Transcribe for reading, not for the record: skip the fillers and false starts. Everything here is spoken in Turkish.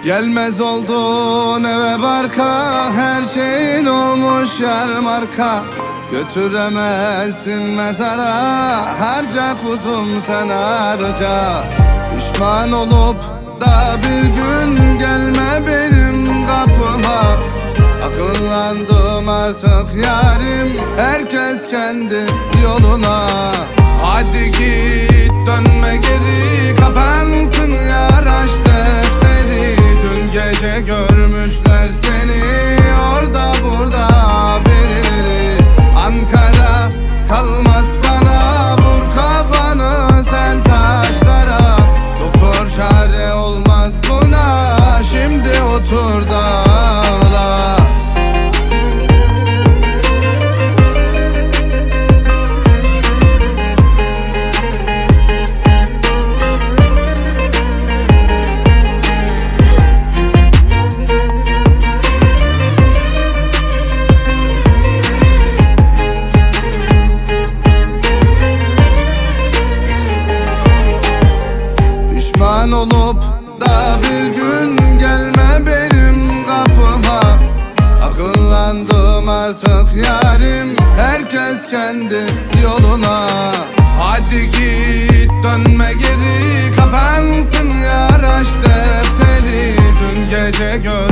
Gelmez oldun eve barka, her şeyin olmuş yer marka. Götüremezsin mezara, harca kuzum sen harca. Pişman olup da bir gün gelme benim kapıma. Akıllandım artık yarim, herkes kendi yoluna. Hadi git dönme geri, kapansın yar aşk defteri. Dün gece görmüşler seni orada burada birileri. Ankara kalmaz sana, vur kafanı sen taşlara. Doktor çare olmaz buna, şimdi otur da ağla. Pişman olup da bir gün gelme benim kapıma. Akıllandım artık yarim, herkes kendi yoluna. Hadi git dönme geri, kapansın yar aşk defteri. Dün gece gör